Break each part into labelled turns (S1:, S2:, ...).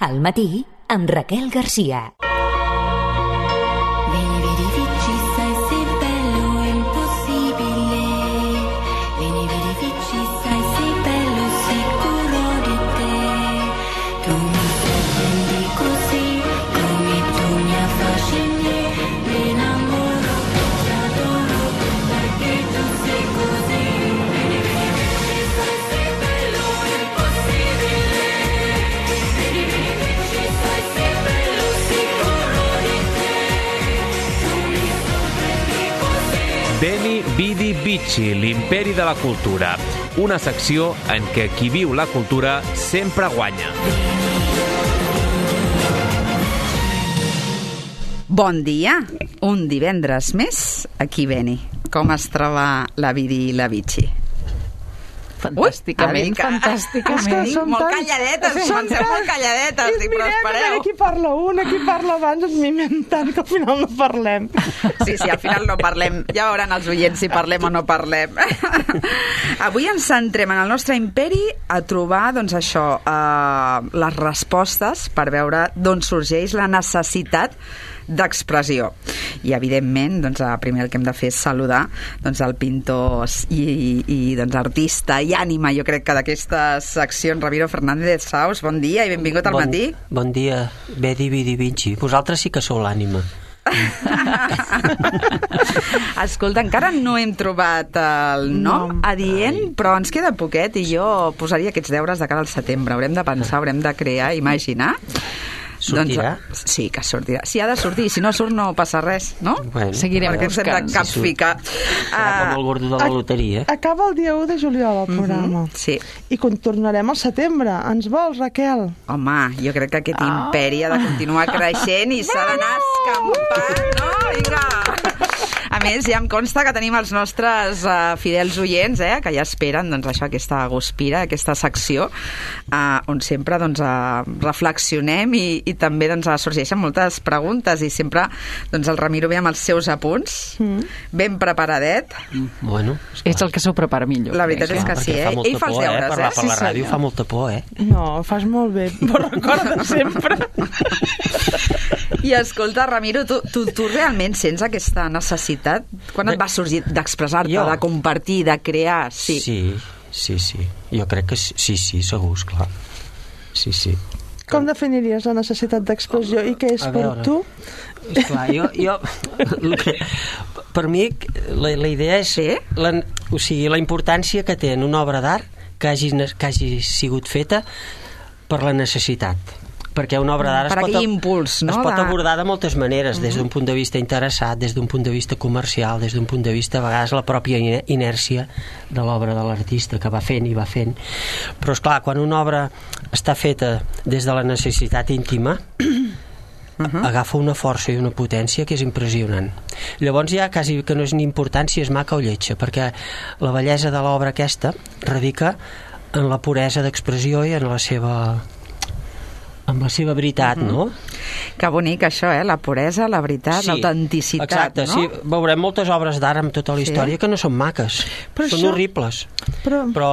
S1: Al matí, amb Raquel Garcia.
S2: Beni Vidi Vici, l'imperi de la cultura. Una secció en què qui viu la cultura sempre guanya.
S3: Bon dia, un divendres més, aquí Beni. Com es troba la Vidi i la Vici?
S4: Fantàsticament.
S3: Molt calladetes, penseu molt calladetes. Dic, però espereu.
S4: Aquí parla un, aquí parla abans, ens mimem tant que al final no parlem.
S3: Sí, al final no parlem. Ja veuran els oients si parlem o no parlem. Avui ens centrem en el nostre imperi a trobar, doncs això, les respostes per veure d'on sorgeix la necessitat d'expressió. I evidentment, doncs, primer el que hem de fer és saludar el pintor i artista i ànima, jo crec que d'aquestes seccions, Ramiro Fernández Saus. Bon dia i benvingut al matí.
S5: Bon dia, Bedi Vidi Vinci. Vosaltres sí que sou l'ànima.
S3: Escolta, encara no hem trobat el nom adient, però ens queda poquet i jo posaria aquests deures de cara al setembre. Haurem de pensar, haurem de crear, imaginar.
S5: Sortirà?
S3: Doncs, sí, que sortirà. Si ha de sortir, si no surt no passa res, no?
S5: Bueno,
S3: seguirem perquè ens hem de capficar.
S5: Serà com el gordo de la loteria.
S4: Acaba el dia 1 de juliol el programa.
S3: Sí.
S4: I tornarem al setembre. Ens vols, Raquel?
S3: Home, jo crec que aquest imperi ha de continuar creixent i s'ha d'anar escampant, no? Vinga! A més, ja em consta que tenim els nostres fidels oients, que ja esperen això, aquesta guspira, aquesta secció, on sempre reflexionem i també sorgeixen moltes preguntes i sempre el Ramiro ve amb els seus apunts, ben preparadet.
S5: Bueno,
S6: és el que s'ho prepara millor.
S3: La veritat és que sí, ell fa els deures.
S5: Parlar per la ràdio fa molta por,
S4: No, fas molt bé, però recorda sempre.
S3: I escolta, Ramiro, tu realment sents aquesta necessitat? Quan et va sorgir d'expressar-te, de compartir, de crear?
S5: Sí. Jo crec que sí, segur, esclar. Sí.
S4: Com definiries la necessitat d'expressió i què és per tu?
S5: Esclar, jo per mi la idea és la importància que té en una obra d'art que hagi sigut feta per la necessitat, perquè una obra d'art es pot abordar de moltes maneres, des d'un punt de vista interessat, des d'un punt de vista comercial, des d'un punt de vista a vegades la pròpia inèrcia de l'obra de l'artista que va fent, però esclar, quan una obra està feta des de la necessitat íntima agafa una força i una potència que és impressionant. Llavors ja quasi que no és ni important si és maca o lletja, perquè la bellesa de l'obra aquesta radica en la puresa d'expressió i en la seva veritat, no?
S3: Que bonic això, la puresa, la veritat, l'autenticitat,
S5: exacte,
S3: no?
S5: Sí, veurem moltes obres d'art amb tota la història que no són maques, són horribles, però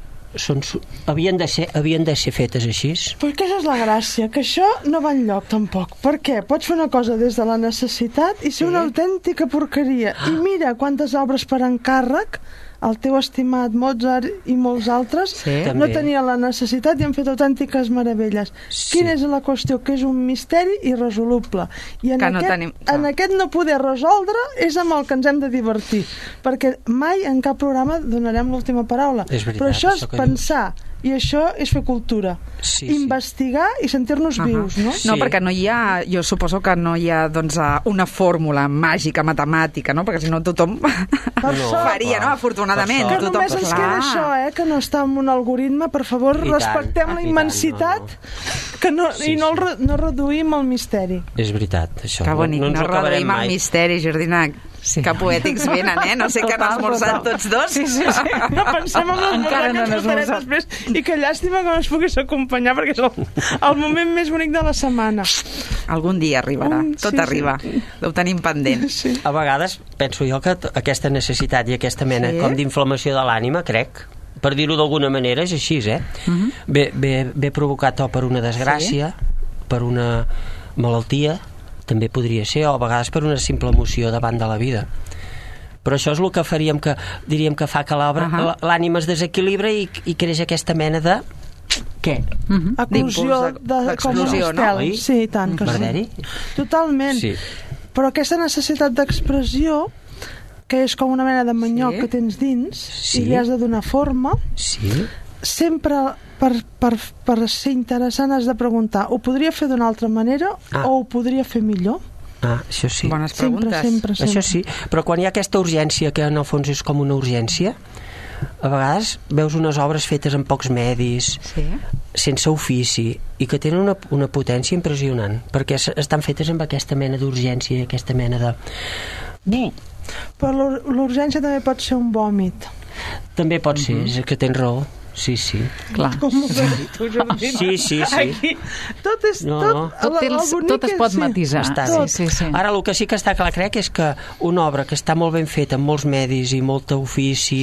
S5: havien de ser fetes així.
S4: Però aquesta és la gràcia, que això no va enlloc tampoc. Per què? Pots fer una cosa des de la necessitat i ser una autèntica porqueria. I mira quantes obres per encàrrec el teu estimat Mozart i molts altres no tenien la necessitat i han fet autèntiques meravelles. Quina és la qüestió? Que és un misteri irresoluble. I en aquest no poder resoldre és amb el que ens hem de divertir. Perquè mai en cap programa donarem l'última paraula. Però això és pensar. I això és fer cultura. Investigar i sentir-nos vius, no?
S3: No, perquè no hi ha, jo suposo que no hi ha una fórmula màgica, matemàtica, no? Perquè si no tothom faria, no? Afortunadament.
S4: Que només ens queda això, que no està en un algoritme. Per favor, respectem la immensitat i no reduïm el misteri.
S5: És veritat, això.
S3: Que bonic, no reduïm el misteri, Jordina. Que poètics venen, no sé que han esmorzat tots dos.
S4: Sí. No pensem en l'esmorzar que ens estarem després. I que llàstima que no ens puguis acompanyar perquè és el moment més bonic de la setmana.
S3: Algun dia arribarà, tot arriba. Ho tenim pendent.
S5: A vegades penso jo que aquesta necessitat i aquesta mena com d'inflamació de l'ànima, crec, per dir-ho d'alguna manera, és així, ve provocat o per una desgràcia, per una malaltia, també podria ser, o a vegades per una simple emoció davant de la vida. Però això és el que faríem, que diríem que fa que l'ànima es desequilibra i creix aquesta mena de... Què?
S4: Eclosió
S3: d'explosió, no?
S4: Sí, i tant que sí. Totalment. Sí. Però aquesta necessitat d'expressió, que és com una mena de manyoc que tens dins i li has de donar forma, sempre per ser interessant has de preguntar, ho podria fer d'una altra manera o ho podria fer millor?
S5: Això sí.
S3: Bones preguntes.
S4: Sempre.
S5: Això sí, però quan hi ha aquesta urgència, que en el fons és com una urgència, a vegades veus unes obres fetes amb pocs medis, sense ofici, i que tenen una potència impressionant, perquè estan fetes amb aquesta mena d'urgència i aquesta mena de...
S4: Però l'urgència també pot ser un vòmit.
S5: També pot ser, és que tens raó. Sí.
S6: Clar.
S5: Sí.
S4: Aquí, tot
S6: es pot matisar.
S5: Sí. Ara, el que sí que està clar, crec, és que una obra que està molt ben feta, amb molts medis i molt ofici,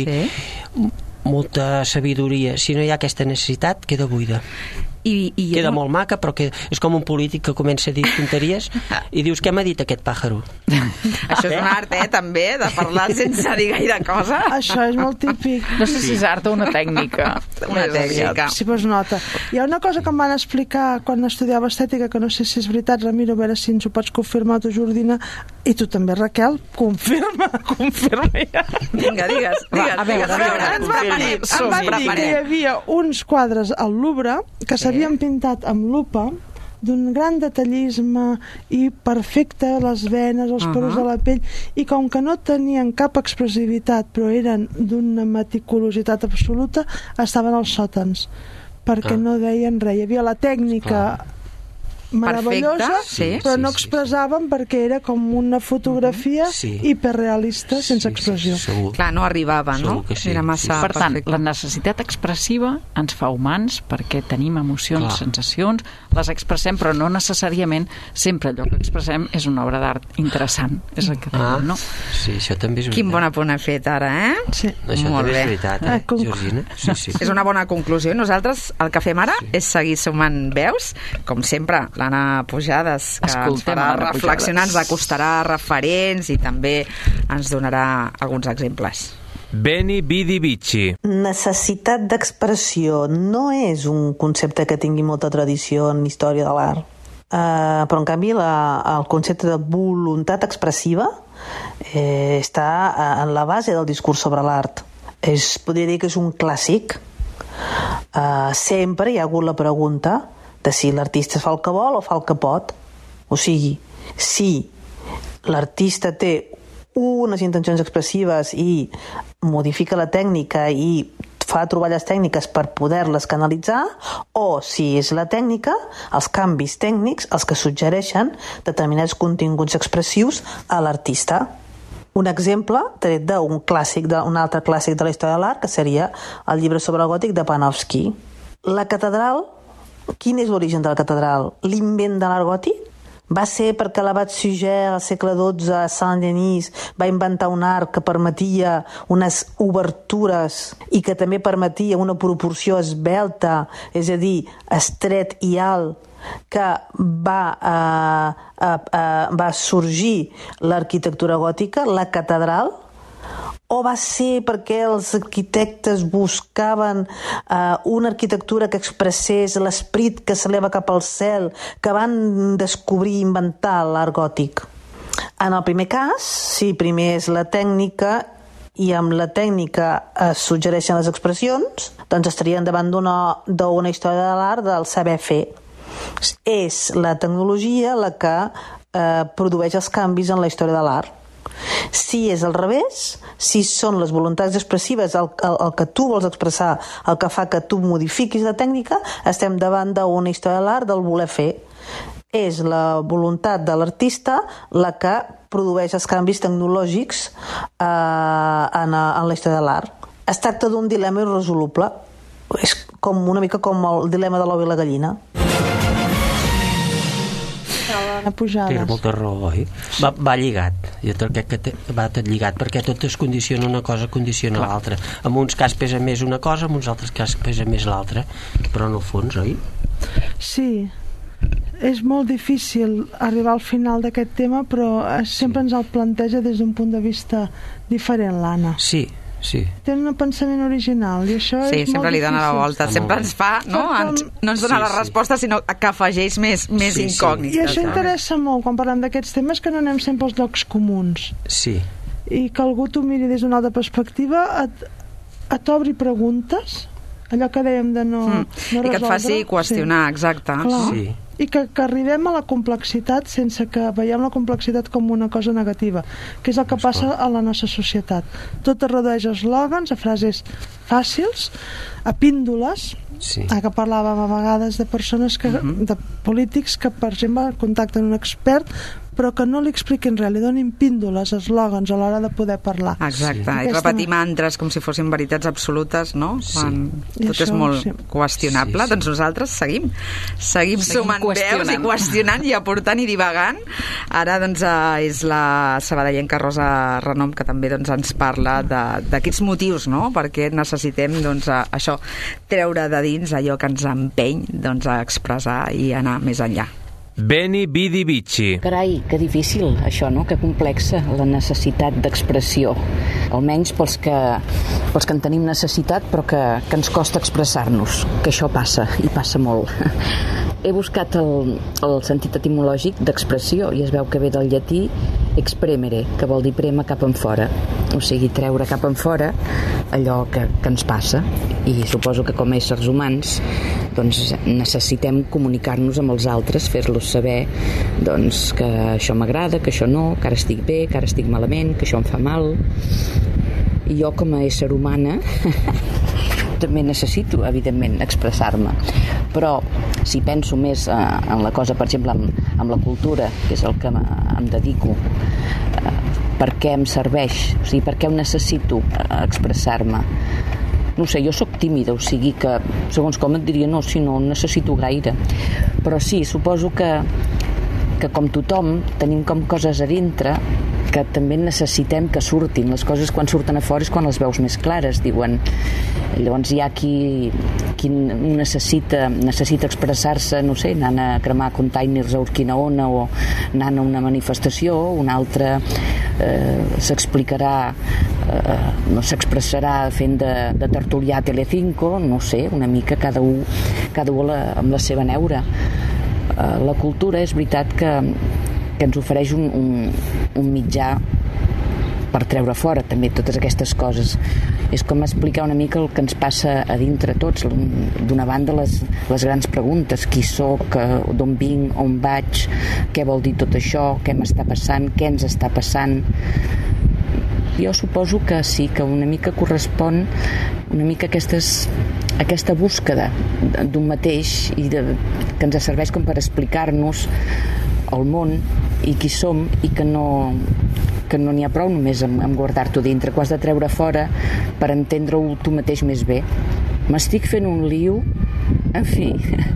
S5: molta sabidoria, si no hi ha aquesta necessitat, queda buida. Queda molt maca, però que és com un polític que comença a dir tonteries i dius, què m'ha dit aquest pàjaro?
S3: Això és un art, també, de parlar sense dir gaire cosa.
S4: Això és molt típic.
S6: No sé si és art o una tècnica.
S3: Una tècnica.
S4: Sí, pues nota. Hi ha una cosa que em van explicar quan estudiava estètica, que no sé si és veritat, Ramiro, a veure si ens ho pots confirmar tu, Jordina, i tu també, Raquel, confirma ja.
S3: Vinga, digues.
S4: A veure, ens van dir que hi havia uns quadres al Louvre que s'havien pintat amb lupa d'un gran detallisme i perfecte, les venes, els poros de la pell, i com que no tenien cap expressivitat però eren d'una meticulositat absoluta, estaven als sòtans perquè no deien res. Hi havia la tècnica meravellosa, però no expressaven perquè era com una fotografia hiperrealista, sense expressió.
S3: Clar, no arribava, no? Era massa
S6: per tant, la necessitat expressiva ens fa humans perquè tenim emocions, sensacions, les expressem, però no necessàriament sempre allò que expressem és una obra d'art interessant. És el que dèiem, no?
S5: Sí, això també és veritat.
S3: Quin bon apunt ha fet ara,
S5: Sí. Això també és veritat, Georgina? Sí.
S3: És una bona conclusió. Nosaltres el que fem ara és seguir sumant veus, com sempre, l'Anna Pujades, que ens farà reflexionar, ens acostarà referents i també ens donarà alguns exemples.
S2: Beni Vidi Vici.
S7: Necessitat d'expressió no és un concepte que tingui molta tradició en història de l'art, però en canvi el concepte de voluntat expressiva està en la base del discurs sobre l'art. Podria dir que és un clàssic. Sempre hi ha hagut la pregunta de si l'artista fa el que vol o fa el que pot. O sigui, si l'artista té unes intencions expressives i modifica la tècnica i fa troballes tècniques per poder-les canalitzar, o si és la tècnica, els canvis tècnics els que suggereixen determinats continguts expressius a l'artista. Un exemple tret d'un altre clàssic de la història de l'art, que seria el llibre sobre el gòtic de Panofsky. La catedral, quin és l'origen de la catedral? L'invent de l'art gòtic? Va ser perquè l'abat Suger al segle XII a Saint-Denis va inventar un art que permetia unes obertures i que també permetia una proporció esvelta, és a dir, estret i alt, que va sorgir l'arquitectura gòtica, la catedral? O va ser perquè els arquitectes buscaven una arquitectura que expressés l'esperit que s'eleva cap al cel, que van descobrir i inventar l'art gòtic? En el primer cas, si primer és la tècnica i amb la tècnica es suggereixen les expressions, doncs estaríem davant d'una història de l'art del saber fer. És la tecnologia la que produeix els canvis en la història de l'art. Si és al revés, si són les voluntats expressives el que tu vols expressar, el que fa que tu modifiquis la tècnica, estem davant d'una història de l'art del voler fer. És la voluntat de l'artista la que produeix els canvis tecnològics en la història de l'art. Es tracta d'un dilema irresoluble. És una mica com el dilema de l'ou i la gallina.
S5: Tens molta raó, oi? Va lligat. Jo crec que va tot lligat, perquè tot es condiciona, una cosa condiciona l'altra. En uns cas pesa més una cosa, en uns altres cas pesa més l'altra, però en el fons, oi?
S4: Sí. És molt difícil arribar al final d'aquest tema, però sempre ens el planteja des d'un punt de vista diferent, l'Anna.
S5: Sí.
S4: Té un pensament original i això és
S3: sempre
S4: molt
S3: li dona la volta, sempre ens fa, no ens dona la resposta, sinó que afegeix més incògnites.
S4: I això interessa molt quan parlem d'aquests temes, que no anem sempre als llocs comuns.
S5: Sí.
S4: I que algú t'ho miri des d'una altra perspectiva, et obri preguntes, allò que dèiem de no resoldre.
S3: I que et faci qüestionar, exacte.
S4: Sí. I que arribem a la complexitat sense que veiem la complexitat com una cosa negativa, que és el que passa a la nostra societat. Tot es redueix a eslògans, a frases fàcils, a píndoles, que parlàvem a vegades de persones de polítics que, per exemple, contacten un expert però que no li expliquin res, li donin píndoles, eslògans a l'hora de poder parlar.
S3: Exacte, i repetir mantres com si fossin veritats absolutes, no? Quan tot és molt qüestionable. Doncs nosaltres seguim sumant veus i qüestionant i aportant i divagant. Ara doncs és la sabadellenca Rosa Renom que també doncs ens parla d'aquests motius, no? Perquè necessitem doncs això, treure de dins allò que ens empeny doncs a expressar i anar més enllà.
S2: Beni Vidi Vici.
S8: Carai, que difícil això, no? Que complexa la necessitat d'expressió, almenys pels que en tenim necessitat però que ens costa expressar-nos, que això passa, i passa molt. He buscat el sentit etimològic d'expressió i es veu que ve del llatí expremere, que vol dir prema cap enfora, o sigui, treure cap enfora allò que ens passa. I suposo que com a éssers humans doncs necessitem comunicar-nos amb els altres, fer-los saber doncs que això m'agrada, que això no, que ara estic bé, que ara estic malament, que això em fa mal. I jo com a ésser humana també necessito, evidentment, expressar-me. Però si penso més en la cosa, per exemple, amb la cultura, que és el que em dedico, per què em serveix? O sigui, per què ho necessito expressar-me? No sé, jo sóc tímida, o sigui que, segons com et diria, no, si no necessito gaire. Però sí, suposo que com tothom tenim com coses a dintre que també necessitem que surtin. Les coses quan surten a fora és quan les veus més clares, diuen. Llavors hi ha qui necessita expressar-se, no sé, anant a cremar containers a Urquinaona o anant a una manifestació, un altre s'explicarà, no s'expressarà fent de tertulià a Telecinco, no sé, una mica cada un amb la seva neura. La cultura és veritat que ens ofereix un mitjà per treure fora també totes aquestes coses. És com explicar una mica el que ens passa a dintre tots. D'una banda les grans preguntes, qui sóc, d'on vinc, on vaig, què vol dir tot això, què m'està passant, què ens està passant. Jo suposo que sí, que una mica correspon una mica aquesta búsqueda d'un mateix i que ens serveix com per explicar-nos el món i qui som, i que no n'hi ha prou només amb guardar-t'ho dintre, que ho has de treure fora per entendre-ho tu mateix més bé. M'estic fent un lío, en fi.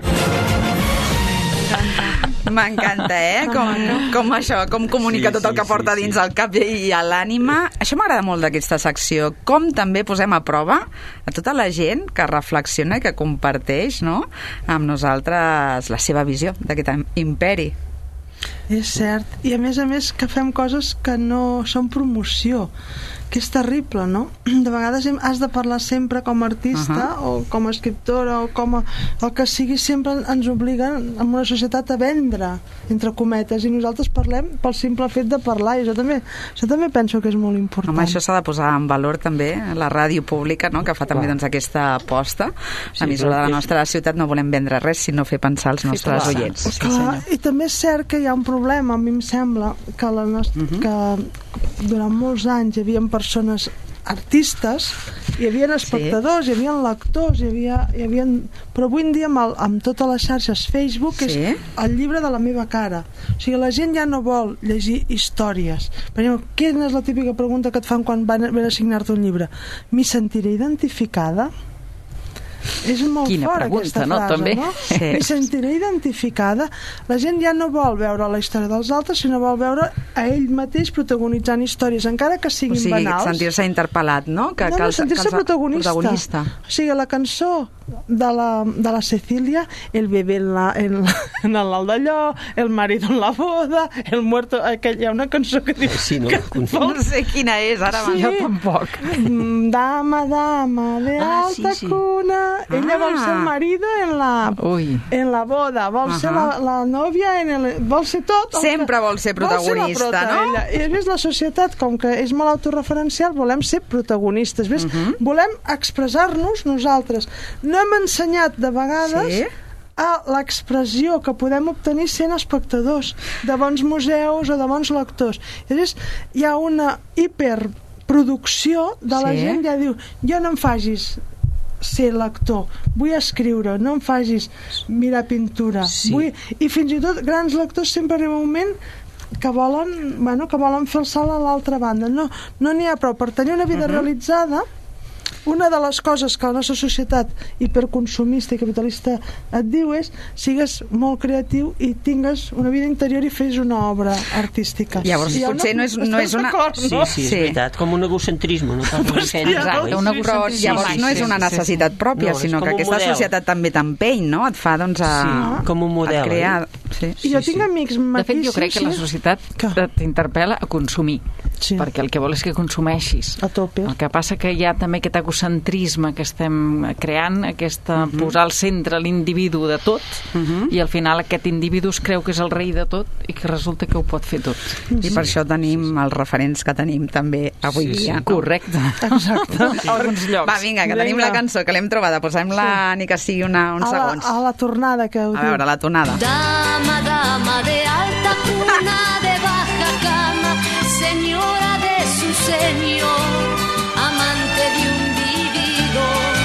S3: M'encanta, com comunica tot el que porta dins el cap i a l'ànima. Això m'agrada molt d'aquesta secció, com també posem a prova a tota la gent que reflexiona i que comparteix, no?, amb nosaltres la seva visió d'aquest imperi.
S4: És cert, i a més que fem coses que no són promoció, que és terrible, no? De vegades has de parlar sempre com a artista o com a escriptora o com a... el que sigui, sempre ens obliguen en una societat a vendre, entre cometes, i nosaltres parlem pel simple fet de parlar, i això també penso que és molt important.
S3: Home, això s'ha de posar en valor també, la ràdio pública, no?, que fa també doncs, aquesta aposta. L'emissora de la nostra ciutat no volem vendre res, sinó fer pensar els nostres oients.
S4: Clar, i també és cert que hi ha un problema, a mi em sembla, que durant molts anys hi havia persones artistes, hi havia espectadors, hi havia lectors, hi havia... però avui en dia amb totes les xarxes Facebook és el llibre de la meva cara. O sigui, la gent ja no vol llegir històries. Per exemple, quina és la típica pregunta que et fan quan van a signar-te un llibre? M'hi sentiré identificada? És molt
S6: Quina
S4: fort
S6: pregunta,
S4: aquesta
S6: no?
S4: frase,
S6: També.
S4: no?
S3: Sí.
S4: I sentiré identificada. La gent ja no vol veure la història dels altres, sinó vol veure a ell mateix protagonitzant històries, encara que siguin banals.
S3: Sentir-se interpel·lat, no?
S4: Sentir-se protagonista. O sigui, la cançó de la Cecília, el bebé en l'aldalló, el marido en la boda, el muerto... Hi ha una cançó que diu...
S5: Sí, no?
S3: No sé quina és, ara
S4: Sí.
S3: jo tampoc.
S4: Dama de alta cuna. Ella vol ser el marido en la boda, vol ser la nòvia vol ser tot.
S3: Sempre vol ser protagonista, no?
S4: Ella. I ves, la societat, com que és molt autorreferencial, volem ser protagonistes, ves? Volem expressar-nos nosaltres. No hem ensenyat de vegades a l'expressió que podem obtenir sent espectadors de bons museus o de bons lectors. Llavors, hi ha una hiperproducció de la gent, ja diu, jo no em facis ser lector, vull escriure, no em facis mirar pintura. I fins i tot grans lectors sempre arriba un moment que volen fer el salt a l'altra banda. No n'hi ha prou. Per tenir una vida realitzada, una de les coses que la nostra societat hiperconsumista i capitalista et diu és sigues molt creatiu i tingues una vida interior i fes una obra artística.
S3: Llavors, potser no és una...
S5: Sí, és veritat, com un egocentrisme, no?
S3: Però llavors no és una necessitat pròpia, sinó que aquesta societat també t'empeny, no? Et fa, doncs,
S5: com un model.
S3: A crear...
S4: I jo tinc amics maquíssims...
S6: De fet, jo crec que la societat t'interpel·la a consumir, perquè el que vol és que consumeixis.
S4: A tope.
S6: El que passa que hi ha també aquest egocentrisme que estem creant, posar al centre l'individu de tot, i al final aquest individu es creu que és el rei de tot i que resulta que ho pot fer tot.
S3: I per això tenim els referents que tenim també avui dia.
S6: Correcte. Exacte. Alguns llocs.
S3: Va, vinga, que tenim la cançó, que l'hem trobada. Posem-la ni que sigui uns segons.
S4: A la tornada, que ho diu.
S3: A veure, la tornada.
S9: Dama de alta cuna, de baja cama, señora de su señor, amante de un vividor.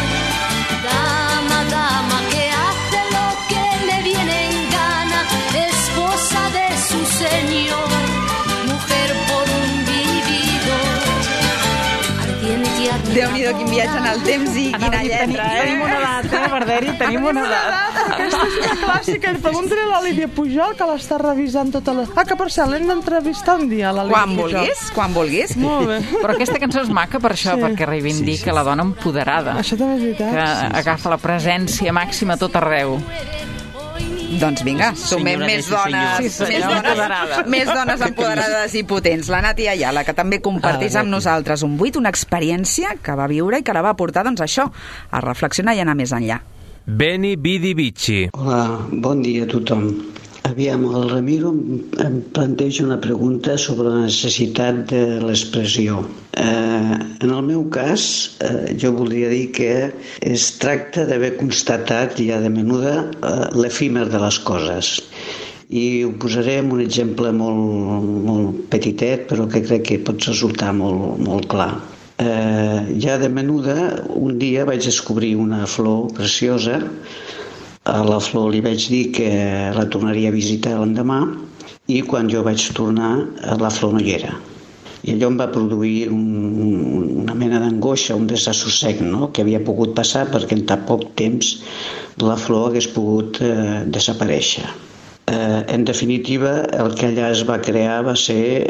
S9: Dama que hace lo que le viene en gana, esposa de su señor, mujer por un vividor.
S3: Déu-n'hi-do, quin viatge en el temps i quina lletra,
S6: Tenim una edat, Barderi, tenim una edat.
S4: Aquesta és una clàssica. Pregunta-li a l'Olivia Pujol, que l'està revisant tota la... Que per cert, l'hem d'entrevistar un dia, l'Olivia Pujol.
S3: Quan vulguis.
S4: Molt bé.
S6: Però aquesta cançó és maca per això, perquè reivindica la dona empoderada.
S4: Això també és veritat.
S6: Que agafa la presència màxima a tot arreu.
S3: Doncs vinga, sumem més dones, més dones empoderades i potents. La Nati Ayala, que també comparteix amb nosaltres un buit, una experiència que va viure i que la va portar, doncs això, a reflexionar i anar més enllà.
S2: Beni Bidi Bici.
S10: Hola, bon dia a tothom. Aviam, el Ramiro em planteja una pregunta sobre la necessitat de l'expressió. En el meu cas, jo voldria dir que es tracta d'haver constatat ja de menuda l'efímer de les coses. I ho posaré amb un exemple molt petitet, però que crec que pot resultar molt clar. Ja de menuda, un dia vaig descobrir una flor preciosa. A la flor li vaig dir que la tornaria a visitar l'endemà i quan jo vaig tornar la flor no hi era. I allò em va produir una mena d'angoixa, un desassossec, no? Que havia pogut passar perquè en tan poc temps la flor hagués pogut desaparèixer. En definitiva, el que allà es va crear va ser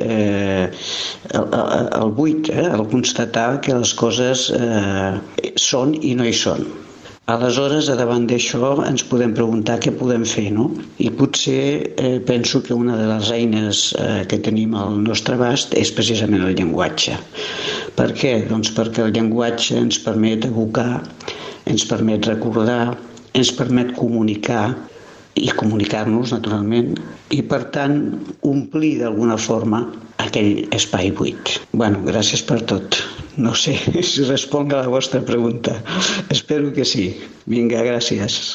S10: el buit, el constatar que les coses són i no hi són. Aleshores, davant d'això, ens podem preguntar què podem fer, no? I potser penso que una de les eines que tenim al nostre abast és precisament el llenguatge. Per què? Doncs perquè el llenguatge ens permet evocar, ens permet recordar, ens permet comunicar i comunicar-nos, naturalment, i, per tant, omplir d'alguna forma aquell espai buit. Bueno, gràcies per tot. No sé si responc a la vostra pregunta. Espero que sí. Vinga, gràcies.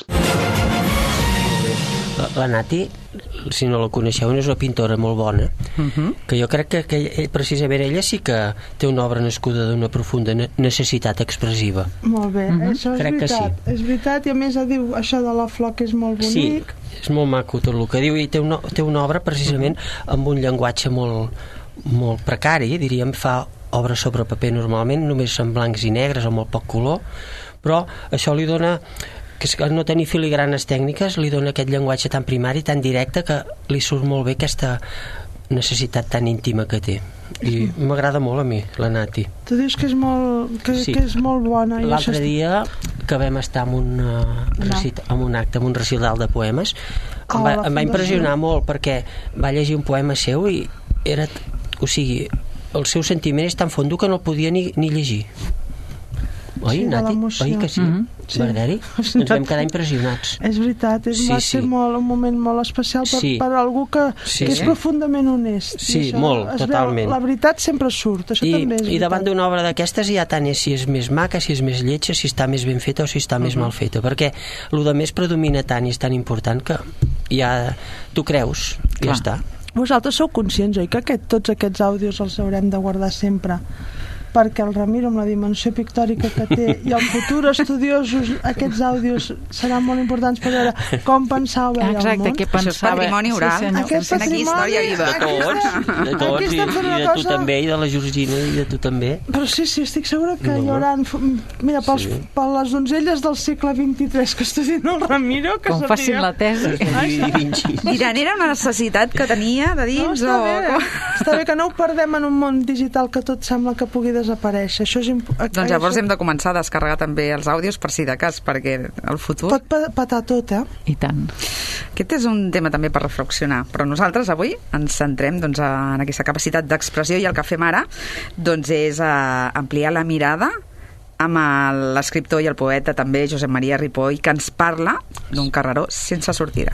S5: La Nati, si no la coneixeu, és una pintora molt bona, que jo crec que precisament ella sí que té una obra nascuda d'una profunda necessitat expressiva.
S4: Molt bé, això és
S5: crec
S4: veritat. És veritat, i a més diu això de la flor que és molt bonic.
S5: Sí, és molt maco tot el que diu, i té una obra precisament amb un llenguatge molt precari, diríem, fa obres sobre paper normalment, només en blancs i negres o molt poc color, però això li dona, que no tenir filigranes tècniques, li dona aquest llenguatge tan primari, tan directe, que li surt molt bé aquesta necessitat tan íntima que té. I m'agrada molt a mi, la Nati.
S4: Tu dius que és molt, que és molt bona.
S5: L'altre dia que vam estar en un acte, en un recital de poemes, em va impressionar molt, perquè va llegir un poema seu i era, o sigui, el seu sentiment és tan fondo que no el podia ni llegir. Oi, Nati? Oi que sí? Verdari? Ens vam quedar impressionats.
S4: És veritat, va ser un moment molt especial per algú que és profundament honest.
S5: Sí, molt, totalment.
S4: La veritat sempre surt, això també és veritat.
S5: I davant d'una obra d'aquestes ja tant és si és més maca, si és més lletja, si està més ben feta o si està més mal feta, perquè el de més predomina tant i és tan important que ja t'ho creus i ja està.
S4: Vosaltres sou conscients, oi, que tots aquests àudios els haurem de guardar sempre? Perquè el Ramiro, amb la dimensió pictòrica que té, i el futur estudiosos, aquests àudios seran molt importants per veure com pensava ell el món.
S6: Exacte, què pensava.
S3: Això és patrimoni oral.
S4: Aquest patrimoni...
S5: De tots, i de tu també, i de la Georgina, i de tu també.
S4: Però sí, estic segura que hi haurà... Mira, per les donzelles del segle XXIII que estudien el Ramiro...
S6: Com facin la tesi.
S3: Diran, era una necessitat que tenia de dins o...
S4: Està bé que no ho perdem en un món digital que tot sembla que pugui desaparèixer.
S3: Doncs llavors hem de començar a descarregar també els àudios per si de cas, perquè el futur...
S4: Pot patar tot,
S6: I tant.
S3: Aquest és un tema també per reflexionar, però nosaltres avui ens centrem en aquesta capacitat d'expressió i el que fem ara és ampliar la mirada amb l'escriptor i el poeta també Josep Maria Ripoll, que ens parla d'un carreró sense sortida.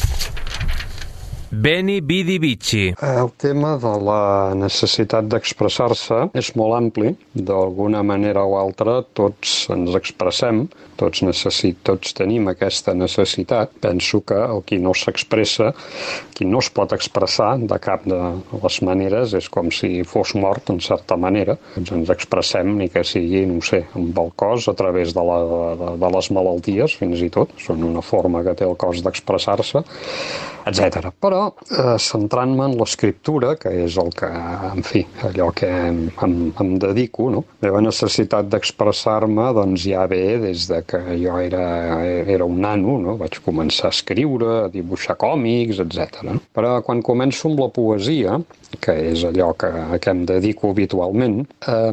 S2: Beni Vidi Vici.
S11: El tema de la necessitat d'expressar-se és molt ampli. D'alguna manera o altra tots ens expressem, tots tenim aquesta necessitat. Penso que el qui no s'expressa, qui no es pot expressar de cap de les maneres, és com si fos mort en certa manera. Ens expressem ni que sigui, no sé, amb el cos a través de les malalties, fins i tot. Són una forma que té el cos d'expressar-se, etc. Però centrant-me en l'escriptura, que és el que, en fi, allò que em dedico, no? La meva necessitat d'expressar-me ja ve des de que jo era un nano, no? Vaig començar a escriure, a dibuixar còmics, etc. No? Però quan començo amb la poesia, que és allò que em dedico habitualment,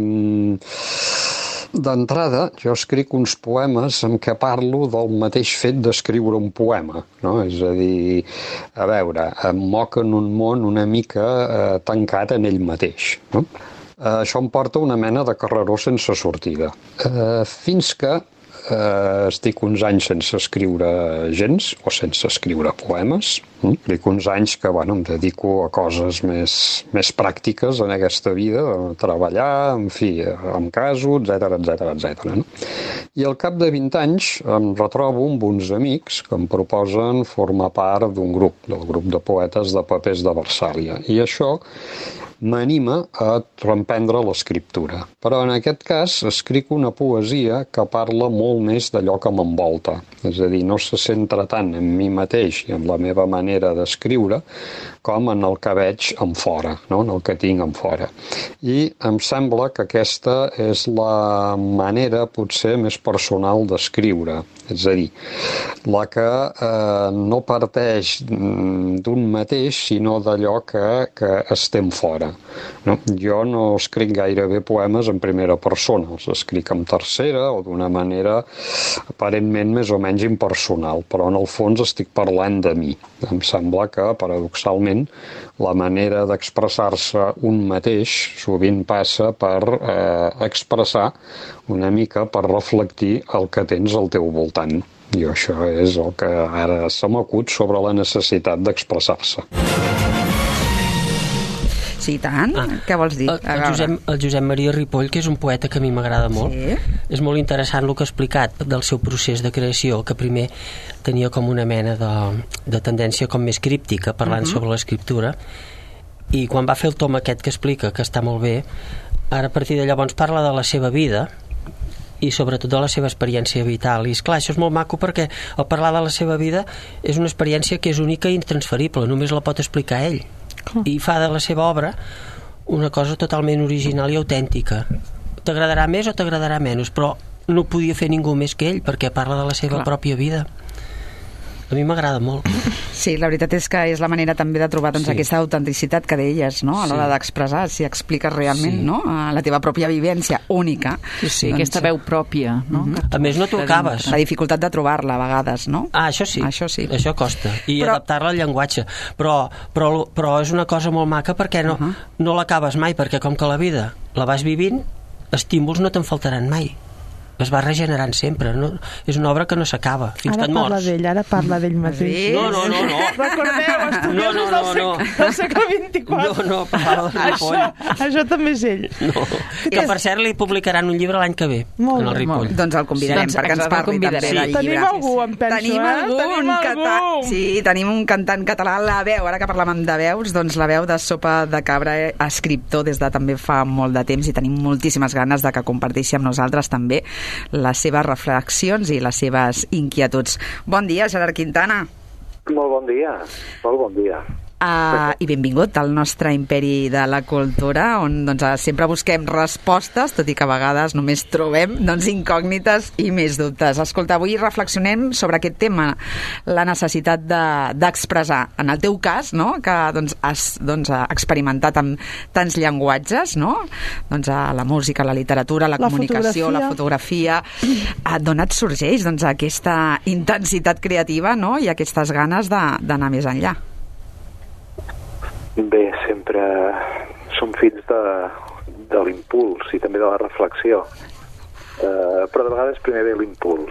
S11: d'entrada, jo escric uns poemes en què parlo del mateix fet d'escriure un poema, no? És a dir, a veure, em moc en un món una mica tancat en ell mateix, no? Això em porta una mena de carreró sense sortida. Fins que estic uns anys sense escriure gens, o sense escriure poemes. Estic uns anys que em dedico a coses més pràctiques en aquesta vida, a treballar, en fi, em caso, etc. No? I al cap de 20 anys em retrobo amb uns amics que em proposen formar part d'un grup, del grup de poetes de papers de Versàlia. I això m'anima a reemprendre l'escriptura. Però en aquest cas escric una poesia que parla molt més d'allò que m'envolta. És a dir, no se centra tant en mi mateix i en la meva manera d'escriure com en el que veig en fora, no? En el que tinc en fora. I em sembla que aquesta és la manera potser més personal d'escriure. És a dir, la que no parteix d'un mateix, sinó d'allò que estem fora. No? Jo no escric gairebé poemes en primera persona, els escric en tercera o d'una manera aparentment més o menys impersonal, però en el fons estic parlant de mi. Em sembla que, paradoxalment, la manera d'expressar-se un mateix sovint passa per expressar una mica, per reflectir el que tens al teu voltant. I això és el que ara se m'acut sobre la necessitat d'expressar-se.
S3: Sí, tant. Què vols dir?
S5: El Josep Maria Ripoll, que és un poeta que a mi m'agrada molt, és molt interessant el que ha explicat del seu procés de creació, que primer tenia com una mena de tendència com més críptica, parlant sobre l'escriptura, i quan va fer el tom aquest que explica, que està molt bé, ara a partir de llavors parla de la seva vida i sobretot de la seva experiència vital. I esclar, això és molt maco perquè al parlar de la seva vida és una experiència que és única i intransferible, només la pot explicar ell. I fa de la seva obra una cosa totalment original i autèntica. T'agradarà més o t'agradarà menys, però no podia fer ningú més que ell, perquè parla de la seva pròpia vida. A mi m'agrada molt.
S3: Sí, la veritat és que és la manera també de trobar aquesta autenticitat que deies, no? A l'hora d'expressar, si expliques realment la teva pròpia vivència única.
S6: Sí, aquesta veu pròpia, no?
S5: A més, no t'ho acabes.
S3: La dificultat de trobar-la a vegades, no?
S5: Això sí. Això costa. I adaptar-la al llenguatge. Però és una cosa molt maca perquè no l'acabes mai, perquè com que la vida la vas vivint, estímuls no te'n faltaran mai. Es va regenerant sempre, no? És una obra que no s'acaba fins que et mors.
S4: Ara parla d'ell mateix.
S5: No.
S4: Recordeu, estudiosos del segle XXIV.
S5: No, parla de Ripoll.
S4: Això també és ell.
S5: No. Que per cert li publicaran un llibre l'any que ve, en el Ripoll.
S3: Doncs el convidarem perquè ens parli també del llibre.
S4: Tenim algú, em penso,
S3: Tenim algú. Sí, tenim un cantant català, la veu, ara que parlàvem de veus, doncs la veu de Sopa de Cabra, escriptor des de també fa molt de temps, i tenim moltíssimes ganes de que comparteixi amb nosaltres també les seves reflexions i les seves inquietuds. Bon dia, Gerard Quintana.
S12: Molt bon dia, molt bon dia.
S3: I benvingut al nostre imperi de la cultura, on sempre busquem respostes, tot i que a vegades només trobem incògnites i més dubtes. Escolta, avui reflexionem sobre aquest tema, la necessitat d'expressar. En el teu cas, no?, que has experimentat amb tants llenguatges, no?, la música, la literatura, la comunicació, la fotografia, d'on et sorgeix aquesta intensitat creativa, no?, i aquestes ganes d'anar més enllà?
S12: Bé, sempre som fills de l'impuls i també de la reflexió, però de vegades primer ve l'impuls.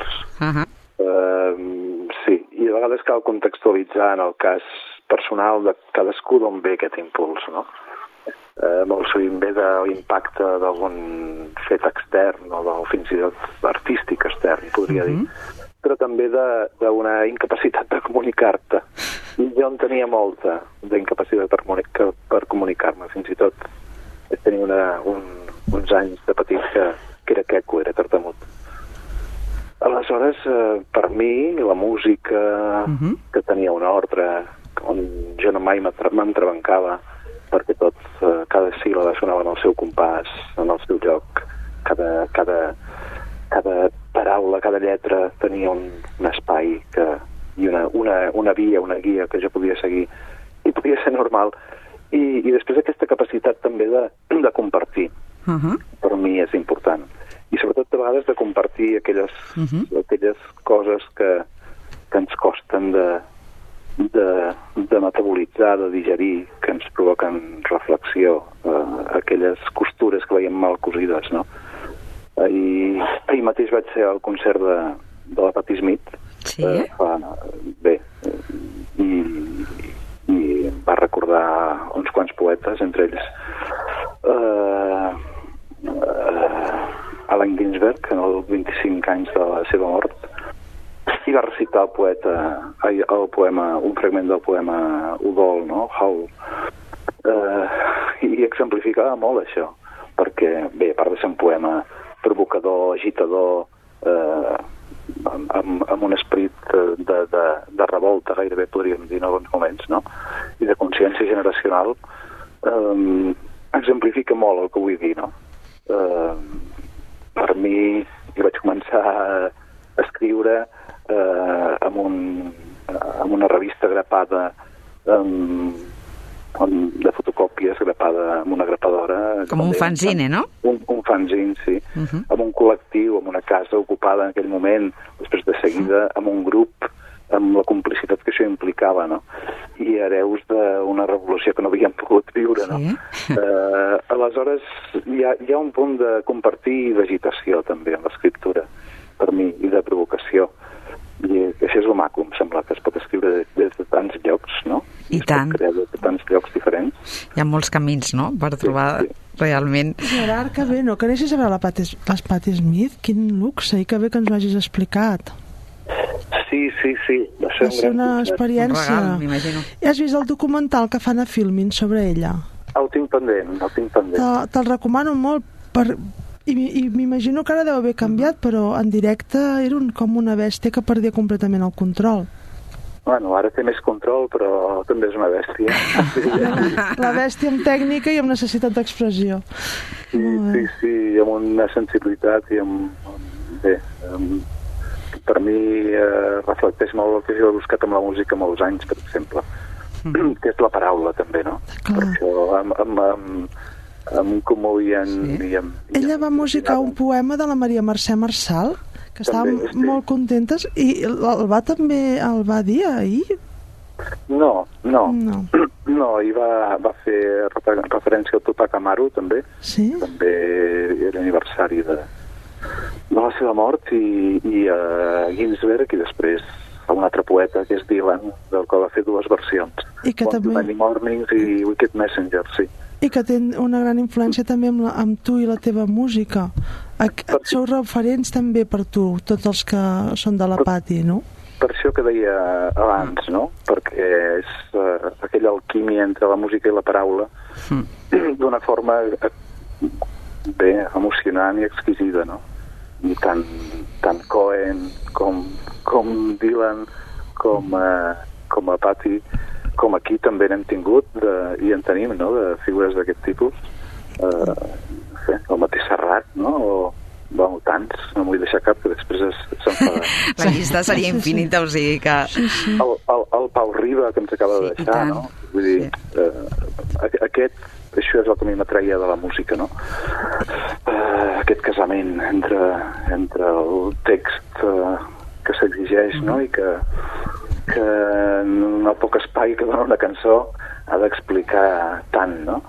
S12: Sí, i de vegades cal contextualitzar en el cas personal de cadascú d'on ve aquest impuls, no? Molt sovint ve de l'impacte d'algun fet extern o fins i tot artístic extern, podria dir, però també d'una incapacitat de comunicar-te. I jo en tenia molta d'incapacitat per comunicar-me. Fins i tot tenia uns anys de petit que era queco, era tartamut. Aleshores, per mi, la música, que tenia un ordre, on jo no mai m'entrebancava, perquè cada síl·laba sonava en el seu compàs, en el seu lloc. Cada paraula, cada lletra tenia un espai i una via, una guia que jo podia seguir i podia ser normal. I després aquesta capacitat també de compartir, per mi és important. I sobretot a vegades de compartir aquelles coses que ens costen de metabolitzar, de digerir, que ens provoquen reflexió, aquelles costures que veiem mal cosides, no? Ahir mateix vaig ser al concert de la Patti Smith.
S3: Sí?
S12: Bé, i va recordar uns quants poetes, entre ells Allen Ginsberg, en els 25 anys de la seva mort, i va recitar el poema, un fragment del poema Udol, no? Howl. I exemplificava molt això, perquè, bé, a part de ser un poema provocador, agitador, amb un esperit de revolta, gairebé podríem dir en alguns moments, no? I de consciència generacional, exemplifica molt el que vull dir, no? Per mi, jo vaig començar a escriure amb una revista grapada de fotocòpies, grapada amb una grapadora.
S3: Com un fanzine, no?
S12: Un fanzine, sí. Amb un col·lectiu, amb una casa ocupada en aquell moment, després de seguida amb un grup, amb la complicitat que això implicava, no? I hereus d'una revolució que no havíem pogut viure, no? Aleshores, hi ha un punt de compartir i d'agitació, també, en l'escriptura, per mi, i de provocació. I això és el maco, em sembla, que es pot escriure des de tants llocs, no?
S3: I tant.
S12: Es pot crear des de tants llocs diferents.
S3: Hi ha molts camins, no?, per trobar realment...
S4: Gerard, que bé, no? Que anessis a veure les Patti Smith? Quin luxe, i que bé que ens ho hagis explicat.
S12: Sí. Va
S4: ser una experiència.
S3: Un regal, m'imagino.
S4: I has vist el documental que fan a Filmin sobre ella?
S12: El tinc pendent.
S4: Te'l recomano molt I m'imagino que ara deu haver canviat, però en directe era com una bèstia que perdia completament el control.
S12: Bueno, ara té més control, però també és una bèstia.
S4: La bèstia amb tècnica i amb necessitat d'expressió.
S12: Sí, amb una sensibilitat i amb bé, per mi reflecteix molt el que jo he buscat amb la música molts anys, per exemple, que és la paraula també, no? Per això em commovien
S4: Ella va musicar un poema de la Maria Mercè Marçal, que estàvem molt contentes, i el va dir ahir?
S12: No, i va fer referència al Tupac Amaru, també.
S4: Sí?
S12: També era l'aniversari de la seva mort, i a Ginsberg, i després a un altre poeta, que és Dylan, del qual va fer 2 versions.
S4: I que també...
S12: Many Mornings i Wicked Messenger, sí.
S4: I que té una gran influència també amb tu i la teva música. Sou referents també per tu, tots els que són de la Pati, no?
S12: Per això que deia abans, no? Perquè és aquella alquímia entre la música i la paraula d'una forma bé emocionant i exquisida, no? I tant Cohen com Dylan com a Patti, com aquí també n'hem tingut i en tenim, no?, de figures d'aquest tipus, el mateix Serrat, no?, o tants, no m'ho vull deixar cap, que després s'enfada.
S3: La llista seria infinita, o sigui que...
S12: El Pau Riba, que ens acaba de deixar, no? Vull dir, això és el que a mi m'atreia de la música, no? Aquest casament entre el text que s'exigeix, no?, i que en el poc espai que dona una cançó ha d'explicar tant, no?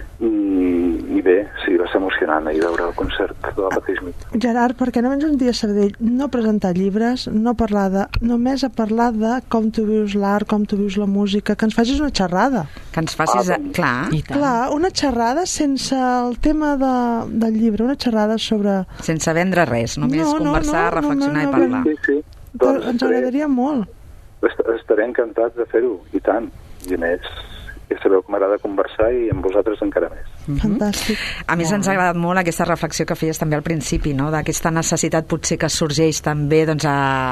S12: I bé, sí, va ser emocionant ahir veure el concert de la Patti Smith.
S4: Gerard, per què no vens un dia a Sabadell? No presentar llibres, només a parlar de com tu vius l'art, com tu vius la música, que ens facis una xerrada.
S3: Que ens facis... Clar,
S4: una xerrada sense el tema del llibre, una xerrada sobre...
S3: Sense vendre res, només conversar, reflexionar i parlar.
S12: Sí.
S4: Doncs ens agradaria molt.
S12: Estaré encantat de fer-ho, i tant. I a més, ja sabeu que m'agrada conversar i amb vosaltres encara més.
S4: Fantàstic.
S3: A més, ens ha agradat molt aquesta reflexió que feies també al principi, no?, d'aquesta necessitat potser que sorgeix també, doncs,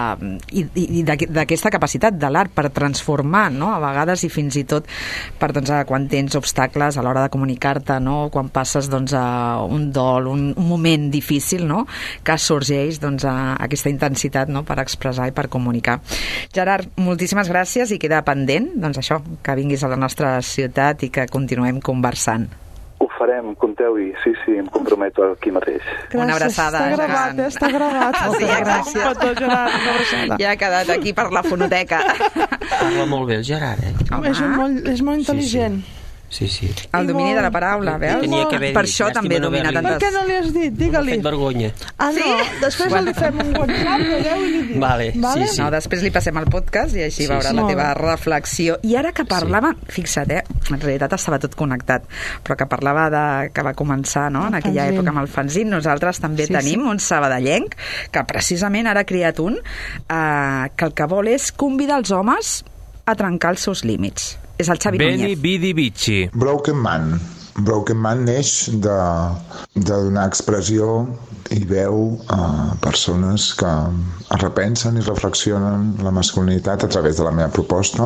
S3: i d'aquesta capacitat de l'art per transformar, no?, a vegades, i fins i tot per, doncs, quan tens obstacles a l'hora de comunicar-te, no?, quan passes, doncs, a un dol, un moment difícil, no?, que sorgeix, doncs, aquesta intensitat, no?, per expressar i per comunicar. Gerard, moltíssimes gràcies, i queda pendent, doncs, això, que vinguis a la nostra ciutat i que continuem conversant.
S12: Ho farem, compteu-hi, sí, em comprometo aquí mateix.
S4: Gràcies.
S3: Una abraçada.
S4: Està gravat.
S3: Sí, gràcies.
S4: Gerard, una abraçada.
S3: Ja ha quedat aquí per la fonoteca.
S5: Parla molt bé el Gerard,
S4: És molt intel·ligent.
S5: Sí.
S3: El domini de la paraula, veus? Per això també domina tantes...
S4: Per què no li has dit? Digue-li.
S5: M'ha fet vergonya.
S4: No, després li fem un WhatsApp, veieu, i li dic.
S5: Vale? Sí.
S3: No, després li passem el podcast i així veurà la teva reflexió. I ara que parlava, fixa't, en realitat estava tot connectat, però que parlava que va començar, no?, en aquella època amb el fanzine. Nosaltres també tenim un sabadellenc que precisament ara ha creat un que el que vol és convidar els homes a trencar els seus límits. És el Xavi Núñez.
S2: Beni Bidi Bici.
S13: Broken Man neix de donar expressió i veu a persones que es repensen i reflexionen la masculinitat a través de la meva proposta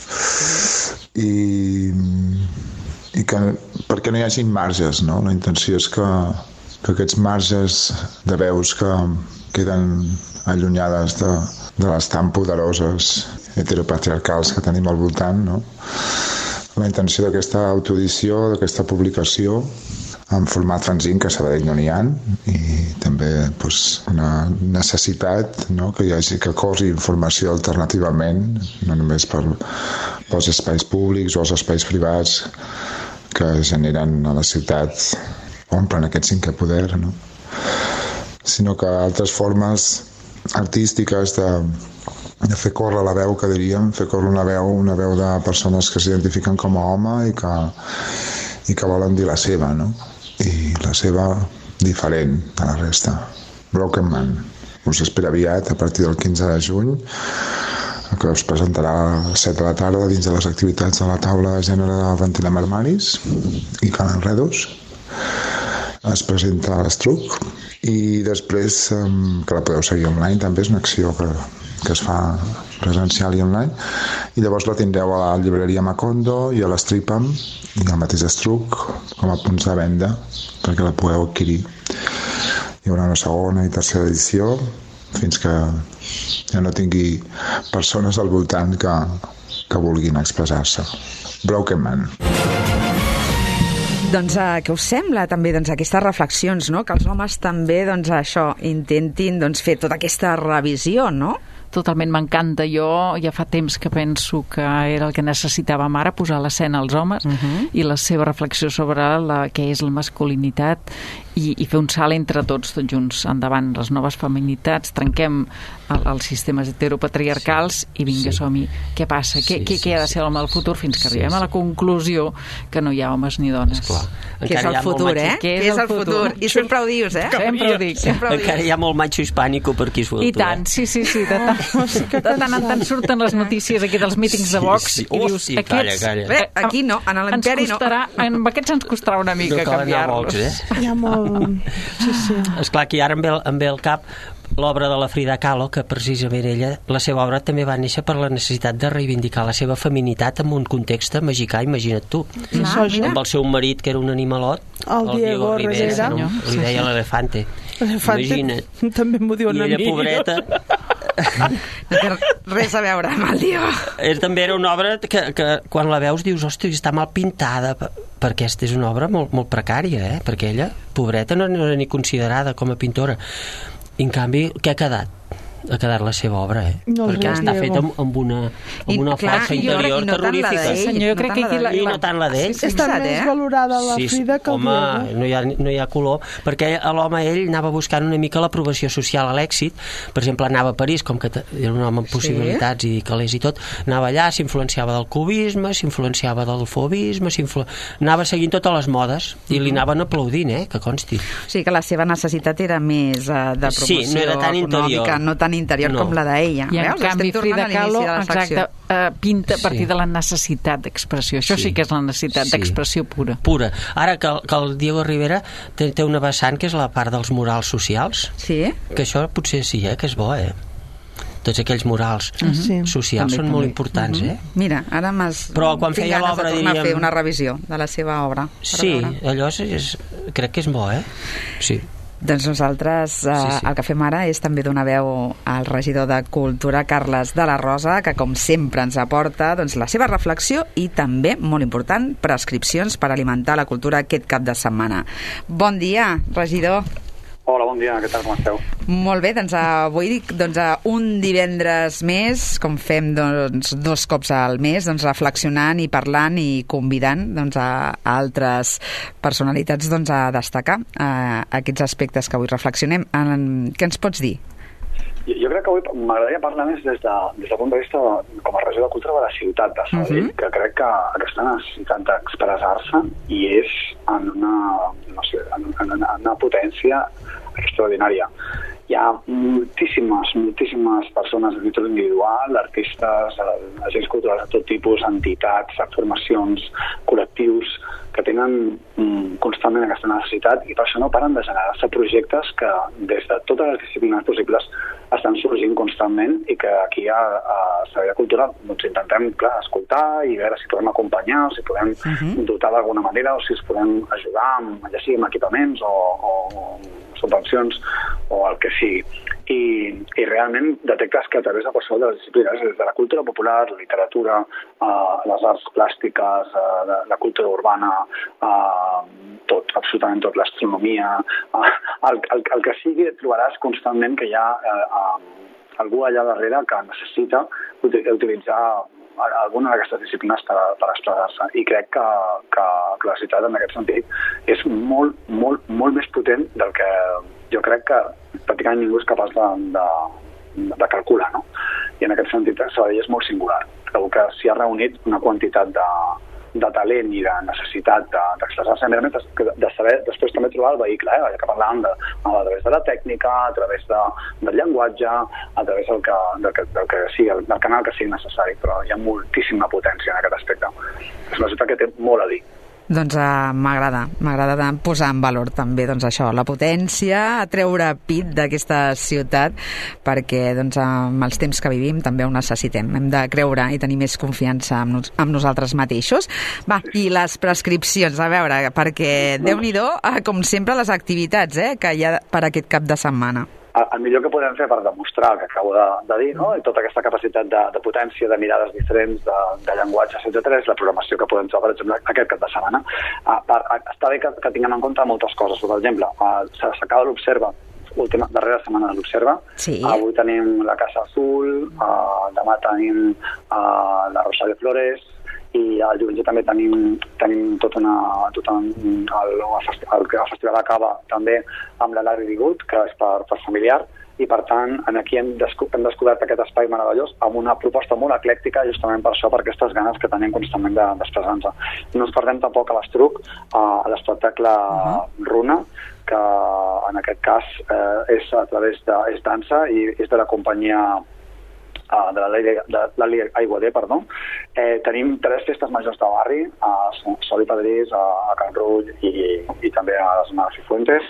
S13: i que perquè no hi hagi marges, no? La intenció és que aquests marges de veus que queden allunyades de les tan poderoses heteropatriarcals que tenim al voltant, no? La intenció d'aquesta autoedició, d'aquesta publicació en format fanzine, que a Sabadell no n'hi ha, i també una necessitat, no?, que hi hagi, que corri informació alternativament, no només pels espais públics o els espais privats que generen a la ciutat, omplen aquest cinquè poder, no?, sinó que altres formes artístiques de fer córrer la veu, que diríem, fer córrer una veu de persones que s'identifiquen com a home i que volen dir la seva, no? I la seva diferent de la resta. Broken Man. Us espera aviat, a partir del 15 de juny, que us presentarà a les 7 de la tarda dins de les activitats de la taula de gènere de Ventilem Armaris i Cal Enredos. Es presenta a l'Estruc i després, que la podeu seguir online, també és una acció que es fa presencial i online, i llavors la tindreu a la llibreria Macondo i a l'Stripam i al mateix Estruc com a punts de venda perquè la podeu adquirir. hi haurà una segona i tercera edició fins que ja no tingui persones al voltant que vulguin expressar-se. Broken Man.
S3: Doncs què us sembla també aquestes reflexions, no? Que els homes també això intentin fer tota aquesta revisió, no?
S6: Totalment, m'encanta. Jo ja fa temps que penso que era el que necessitàvem ara, posar a l'escena els homes i la seva reflexió sobre què és la masculinitat i fer un salt entre tots junts endavant les noves feminitats, trenquem els sistemes heteropatriarcals i vinga, som-hi. Què passa? Què ha de ser l'home del futur fins que arribem a la conclusió que no hi ha homes ni dones?
S3: Que és el futur, Què és el futur? I sempre ho dius,
S6: Sempre ho dic.
S5: Encara hi ha molt macho hispànico per aquí surt.
S6: I tant, sí. De tant en tant surten les notícies aquí dels mítings de Vox i dius,
S5: calla.
S3: Aquí no, en l'Imperi no.
S6: Amb aquests ens costarà una mica canviar-los.
S4: Hi ha molt... Sí.
S5: Esclar, que ara em ve al cap l'obra de la Frida Kahlo, que precisament ella, la seva obra també va néixer per la necessitat de reivindicar la seva feminitat en un context mexicà, imagina't tu. Amb el seu marit, que era un animalot,
S4: el Diego Rivera,
S5: no? Li deia l'elefante. Imagina't.
S4: També m'ho diuen a mi.
S5: I ella, pobreta...
S3: No té res a veure amb el Diego.
S5: També era una obra que quan la veus dius, hosti, està mal pintada, perquè aquesta és una obra molt, molt precària, perquè ella, pobreta, no era ni considerada com a pintora. I en canvi, què ha quedat? Ha quedat la seva obra, perquè està feta amb una força interior terrorífica.
S6: Senyor, jo crec que aquí
S5: i no tant la d'ell.
S4: Està més valorada la Frida que el Diego.
S5: Home, no hi ha color, perquè l'home ell anava buscant una mica l'aprovació social a l'èxit. Per exemple, anava a París, com que era un home amb possibilitats i calés i tot, anava allà, s'influenciava del cubisme, s'influenciava del fauvisme, anava seguint totes les modes i li anaven aplaudint, que consti.
S3: O sigui que la seva necessitat era més de promoció
S5: no era tan
S3: econòmica, no tan interior com la d'ella.
S6: I en canvi Frida Kahlo pinta a partir de la necessitat d'expressió. Això sí que és la necessitat d'expressió pura.
S5: Ara que el Diego Rivera té una vessant que és la part dels morals socials, que això potser sí, que és bo, tots aquells morals socials són molt importants,
S3: Mira, ara
S5: però quan feia l'obra
S3: diríem... fer una revisió de la seva obra.
S5: Sí, allò crec que és bo, sí.
S3: Doncs nosaltres el que fem ara és també donar veu al regidor de Cultura, Carles de la Rosa, que com sempre ens aporta la seva reflexió i també, molt important, prescripcions per alimentar la cultura aquest cap de setmana. Bon dia, regidor.
S14: Hola, bon dia, què tal, com esteu?
S3: Molt bé, avui un divendres més, com fem dos cops al mes, reflexionant i parlant i convidant a altres personalitats a destacar aquests aspectes que avui reflexionem. Què ens pots dir?
S14: Jo crec que avui m'agradaria parlar més des del punt de vista com a regidor de cultura de la ciutat de Sabadell, que crec que aquesta necessitat d'expressar-se i és en una potència extraordinària. Hi ha moltíssimes persones de títol individual, artistes, agents culturals de tot tipus, entitats, formacions, col·lectius, que tenen constantment aquesta necessitat i per això no paren de generar-se projectes que des de totes les disciplines possibles estan sorgint constantment i que aquí a Sabadell de Cultura intentem escoltar i veure si podem acompanyar o si podem dotar d'alguna manera o si es podem ajudar ja sigui amb equipaments o subvencions o el que sigui. I realment detectes que a través de qualsevol de les disciplines, des de la cultura popular, la literatura, les arts plàstiques, la cultura urbana, tot, absolutament tot, l'astronomia, el que sigui, trobaràs constantment que hi ha algú allà darrere que necessita utilitzar alguna d'aquestes disciplines per expressar-se. I crec que la ciutat, en aquest sentit, és molt, molt, molt més potent del que jo crec que pràcticament ningú és capaç de calcular, no? I en aquest sentit, Sabadell és molt singular. Trobo que s'hi ha reunit una quantitat de talent i de necessitat d'expressar-se, de saber després també trobar el vehicle, ja que parlàvem a través de la tècnica, a través del llenguatge, a través del que sigui, del canal que sigui necessari, però hi ha moltíssima potència en aquest aspecte. És una ciutat que té molt a dir
S3: Doncs m'agrada posar en valor també doncs, això, la potència, a treure pit d'aquesta ciutat, perquè doncs, amb els temps que vivim també ho necessitem. Hem de creure i tenir més confiança en nosaltres mateixos. Va, i les prescripcions, a veure, perquè Déu-n'hi-do, com sempre, les activitats que hi ha per aquest cap de setmana.
S14: El millor que podem fer per demostrar el que acabo de dir, no? I tota aquesta capacitat de potència, de mirades diferents, de llenguatges, etc., és la programació que podem trobar, per exemple, aquest cap de setmana. Està bé que tinguem en compte moltes coses. Per exemple, s'acaba l'Observa, darrera setmana de l'Observa. Sí. Avui tenim la Casa Azul, demà tenim la Rosa de Flores, i el diumenge també tenim el festival acaba també amb la Larry Good, que és per familiar, i per tant aquí hem descobert aquest espai meravellós amb una proposta molt eclèctica, justament per això, per aquestes ganes que tenim constantment d'expressar-nos. No ens perdem tampoc a l'Estruc, a l'espectacle Runa, que en aquest cas és a través és dansa i és de la companyia de l'Ali Aiguader, perdó. Tenim 3 festes majors de barri, a Sol i Pedrís, a Can Rull i també a les Mas i Fuentes.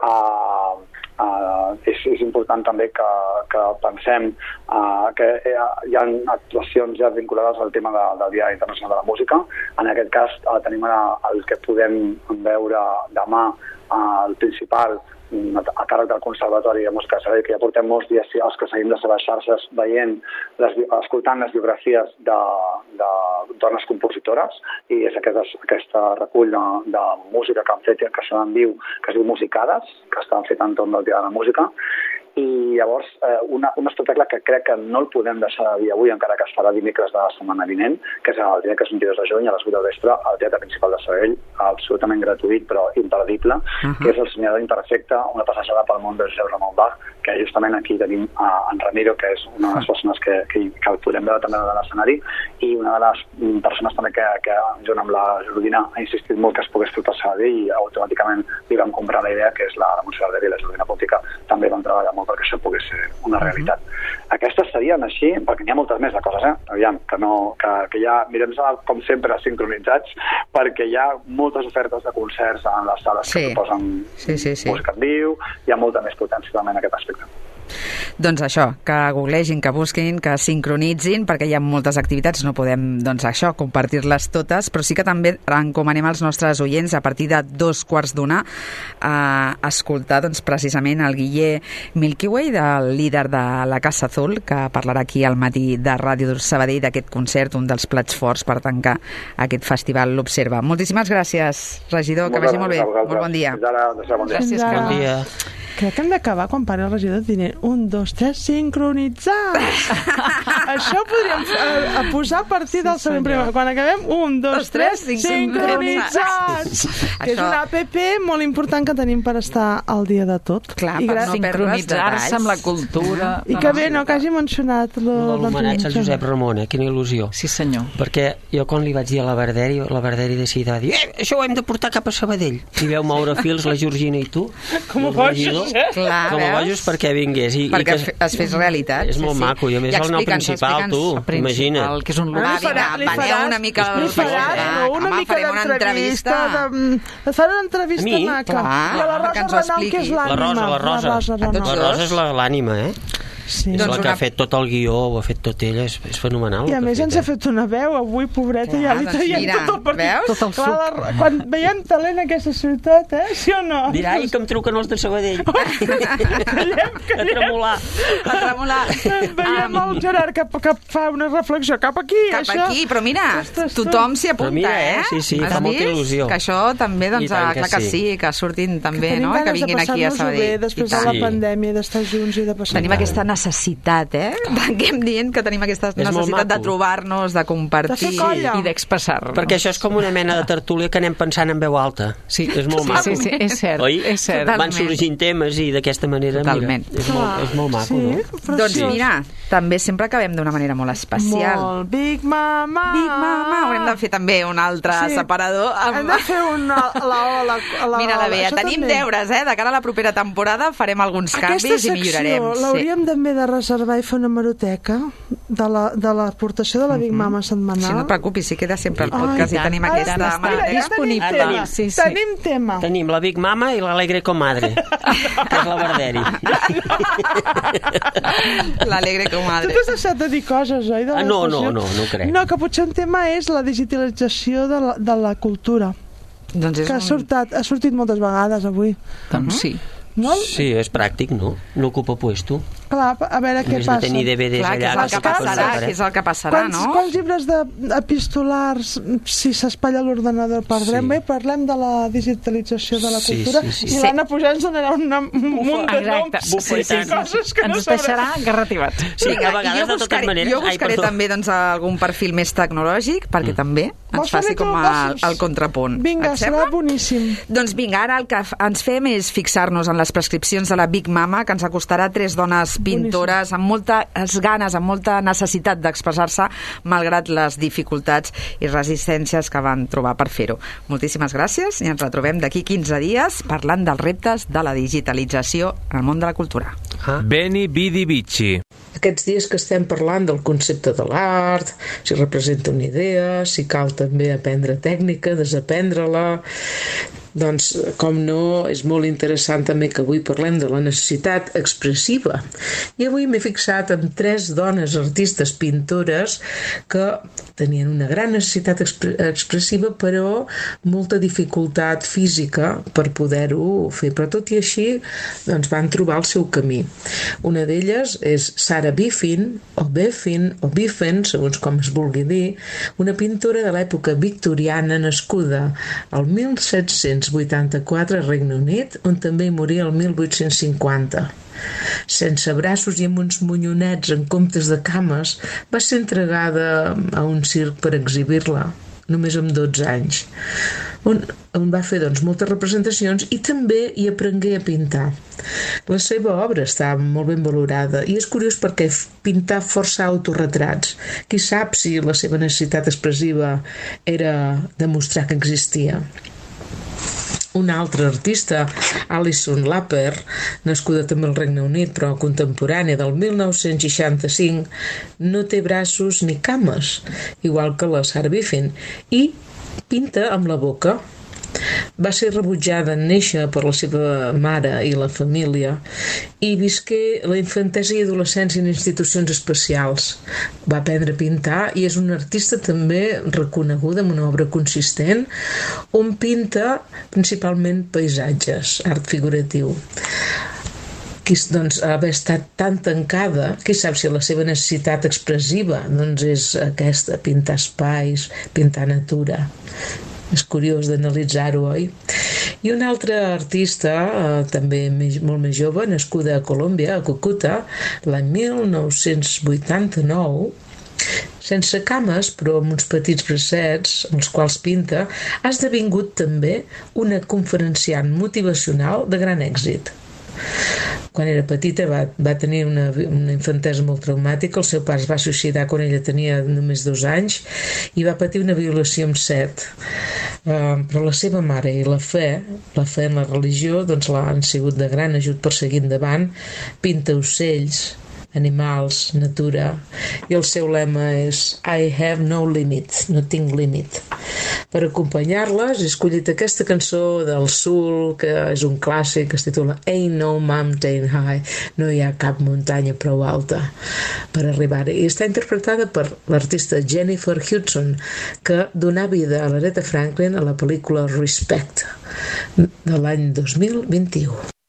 S14: És important també que pensem que hi ha actuacions ja vinculades al tema del Dia Internacional de la Música. En aquest cas tenim el que podem veure demà al principal a càrrec del Conservatori de Música de Sabadell, que ja portem molts dies els que seguim les seves xarxes escoltant les biografies de dones compositores, i és aquest recull de música que han fet, que se diu Musicades, que estan fet entorn del Dia de la Música. I llavors un espectacle que crec que no el podem deixar de dir avui, encara que es farà dimecres de la setmana vinent, que és el dimecres 22 de juny a les 8 del vespre al Teatre Principal de Sabadell, absolutament gratuït però imperdible, que és El Somiador Imperfecte, una passejada pel món de Josep Ramon Bach, que justament aquí tenim en Ramiro, que és una de les persones que el podem veure també de l'escenari, i una de les persones també que junt amb la Jordina ha insistit molt que es pogués fer per Sabadell, i automàticament li vam comprar la idea, que és la Montserrat Verdi i la Jordina Pontica, també van treballar molt perquè això pogués ser una realitat. Aquestes serien així, perquè n'hi ha moltes més de coses, aviam, que ja mirem com sempre sincronitzats, perquè hi ha moltes ofertes de concerts en les sales que proposen música en viu, hi ha molta més potència també en aquest aspecte.
S3: Doncs això, que googlegin, que busquin, que sincronitzin, perquè hi ha moltes activitats, no podem, doncs això, compartir-les totes, però sí que també encomanem als nostres oients a partir de 2:15 a escoltar doncs, precisament el Guille Milky Way, del líder de la Casa Azul, que parlarà aquí al matí de Ràdio Sabadell d'aquest concert, un dels plats forts per tancar aquest festival l'Observa. Moltíssimes gràcies, regidor, que vagi molt bé. Molt bon dia.
S14: Gràcies.
S5: Bon dia.
S4: Crec que hem d'acabar quan parli el regidor dient 1, 2, 3, sincronitzar. Això ho podríem posar a partir del següent primer. Quan acabem, 1, 2, 3, sincronitzats. Que és una app molt important que tenim per estar al dia de tot.
S6: Clar, per sincronitzar-se amb la cultura.
S4: I que bé, no, que hagi mencionat
S5: l'homenatge al Josep Ramon, quina il·lusió.
S6: Sí, senyor.
S5: Perquè jo quan li vaig dir a la Barderi decidida dir, això ho hem de portar cap a Sabadell. I veu moure fils la Georgina i tu.
S4: Com ho bojos.
S3: Clar,
S5: com a bojos perquè vingués
S3: perquè es fes realitat.
S5: És molt maco, i a més el nou principal, tu, imagina't.
S6: Que és un
S3: veneu una mica
S4: una entrevista et fan una entrevista maca i a la Rosa Renau, que és l'ànima.
S5: La Rosa és l'ànima,
S4: Sí.
S5: És la que ha fet tot el guió, ho ha fet tot ella, és fenomenal.
S4: I a més ens ha fet una veu avui, pobreta, ja li traiem tot el partit. Tot el suc. Quan veiem talent a aquesta ciutat, sí o no?
S5: Dirà, i que em truquen els de Sabadell. A tremolar.
S4: Veiem el Gerard que fa una reflexió cap aquí.
S3: Cap aquí, però mira, tothom s'hi apunta,
S5: Sí, fa molta il·lusió.
S3: Que això també, doncs, clar que sí, que surtin també, no? Que vinguin aquí a Sabadell.
S4: Després de la pandèmia, d'estar junts i de passar.
S3: Tenim aquesta necessitat, tanquem dient que tenim aquesta necessitat de trobar-nos, de compartir
S6: i d'expressar-nos.
S5: Perquè això és com una mena de tertúlia que anem pensant en veu alta.
S6: Sí,
S5: és molt maco.
S6: Sí, és cert.
S5: Oi?
S6: És cert.
S5: Van sorgint temes i d'aquesta manera, mira, és molt maco, no?
S3: Doncs mira, també sempre acabem d'una manera molt especial.
S4: Molt. Big Mama!
S3: Big Mama! Haurem de fer també un altre separador.
S4: Hem de fer una...
S3: Mira, la Bea, tenim deures, de cara a la propera temporada farem alguns canvis i millorarem.
S4: Aquesta secció l'hauríem també de reservar i fer una hemeroteca de l'aportació de la Big Mama setmanal.
S3: Sí, no et preocupis, si queda sempre el podcast i tenim aquesta
S6: disponible.
S4: Tenim tema.
S5: Tenim la Big Mama i l'Alegre Comadre, que és la Barderi.
S3: L'Alegre Comadre.
S4: Tu t'has deixat de dir coses, oi?
S5: No crec.
S4: No, que potser un tema és la digitalització de la cultura.
S3: Doncs
S4: que ha sortit moltes vegades avui.
S6: Doncs sí.
S4: No?
S5: Sí, és pràctic, no? No ocupa puesto.
S4: Clar, a veure què passa.
S5: No tenir DVDs allà.
S3: Què és el que passarà, no?
S4: Quants llibres epistolars, si s'espatlla l'ordenador, perdrem? Bé, parlem de la digitalització de la cultura i l'Anna Pujol ens donarà un munt de noms i coses que no sabrem.
S6: Ens deixarà garrativats.
S5: Sí, a vegades, de totes maneres...
S3: Jo buscaré també algun perfil més tecnològic, perquè també ens faci com el contrapunt.
S4: Vinga, serà boníssim.
S3: Doncs vinga, ara el que ens fem és fixar-nos en les prescripcions de la Big Mama, que ens acostarà 3 dones pintores amb moltes ganes, amb molta necessitat d'expressar-se, malgrat les dificultats i resistències que van trobar per fer-ho. Moltíssimes gràcies i ens retrobem d'aquí 15 dies parlant dels reptes de la digitalització en el món de la cultura.
S2: Beni Vidi Vici.
S15: Aquests dies que estem parlant del concepte de l'art, si representa una idea, si cal també aprendre tècnica, desaprendre-la... Doncs, com no, és molt interessant també que avui parlem de la necessitat expressiva. I avui m'he fixat en 3 dones artistes pintores que tenien una gran necessitat expressiva, però molta dificultat física per poder-ho fer. Però tot i així, doncs, van trobar el seu camí. Una d'elles és Sarah Biffen, o Biffen, segons com es vulgui dir, una pintora de l'època victoriana nascuda al 1784 a Regne Unit, on també hi moria el 1850. Sense braços i amb uns monyonets en comptes de cames, va ser entregada a un circ per exhibir-la, només amb 12 anys, on va fer doncs, moltes representacions i també hi aprengué a pintar. La seva obra està molt ben valorada i és curiós perquè pintar força autorretrats. Qui sap si la seva necessitat expressiva era demostrar que existia. Una altra artista, Alison Lapper, nascuda també al Regne Unit, però contemporània del 1965, no té braços ni cames, igual que la Sarah Biffen, i pinta amb la boca. Va ser rebutjada en néixer per la seva mare i la família i visqué la infantesa i adolescència en institucions especials. Va aprendre a pintar i és una artista també reconeguda amb una obra consistent on pinta principalment paisatges, art figuratiu. Doncs, haver estat tan tancada, qui sap si la seva necessitat expressiva doncs és aquesta, pintar espais, pintar natura. És curiós d'analitzar-ho, oi? I una altra artista, també molt més jove, nascuda a Colòmbia, a Cúcuta, l'any 1989, sense cames, però amb uns petits bracets, amb els quals pinta, ha esdevingut també una conferenciant motivacional de gran èxit. Quan era petita va tenir una infantesa molt traumàtica, el seu pare es va suïcidar quan ella tenia només 2 anys i va patir una violació amb 7. Però la seva mare i la fe en la religió doncs l'han sigut de gran ajut per seguir endavant. Pinta ocells, animals, natura, i el seu lema és I have no limit, no tinc límit. Per acompanyar-les he escollit aquesta cançó del Soul, que és un clàssic, que es titula Ain't No Mountain High, no hi ha cap muntanya prou alta per arribar-hi, i està interpretada per l'artista Jennifer Hudson, que donà vida a l'Aretha Franklin a la pel·lícula Respect de l'any 2021.